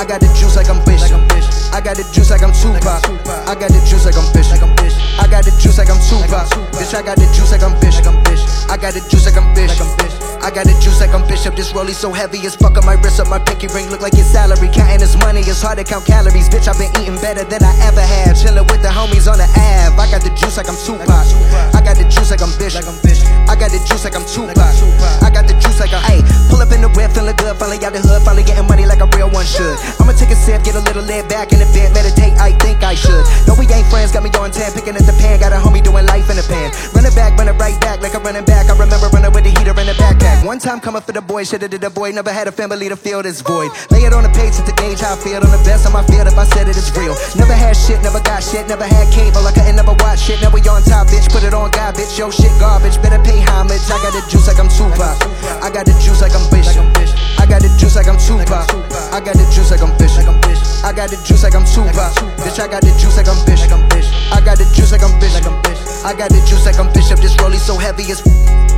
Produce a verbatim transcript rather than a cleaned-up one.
I got the juice like I'm Bishop. I got the juice like I'm Tupac. I got the juice like I'm Bishop. I got the juice like I'm Tupac. Bitch, I got the juice like I'm Bishop. I got the juice like I'm Bishop. I got the juice like I'm Bishop. This rollie so heavy as fuck on my wrist up. My pinky ring look like his salary. Counting his money, it's hard to count calories. Bitch, I've been eating better than I ever had. Chilling with the homies on the Ave. I got the juice like I'm Tupac. I got the juice like I'm Bishop. I got the juice like I'm Tupac. I got the juice like I'm. Ayy, pull up in the whip, feeling good. Finally out the hood, finally getting money like a real one should. I'ma take a sip, get a little laid back in the bed, meditate. I think I should. No, we ain't friends, got me on ten, picking at the pan. Got a homie doing life in the pan. Running back, running right back like I'm running back. I remember running with the heater in the backpack. One time coming for the boy, should've did the boy. Never had a family to fill this void. Lay it on the page to gauge how I feel. On the best of my field, if I said it, it's real. Never had shit, never got shit, never had cable. I couldn't never watch shit. Now we on top, bitch. Put it on God, bitch. Yo, shit garbage. Better pay homage. I got the juice like I'm Tupac. I got the juice like I'm Bishop. I got the juice like I'm Tupac. I got the juice like I'm Bishop. I got the juice like I'm Tupac. Bitch, I got the juice like I'm Bishop. I got the juice like I'm Bishop. I got the juice like I'm Bishop. This rollie so heavy as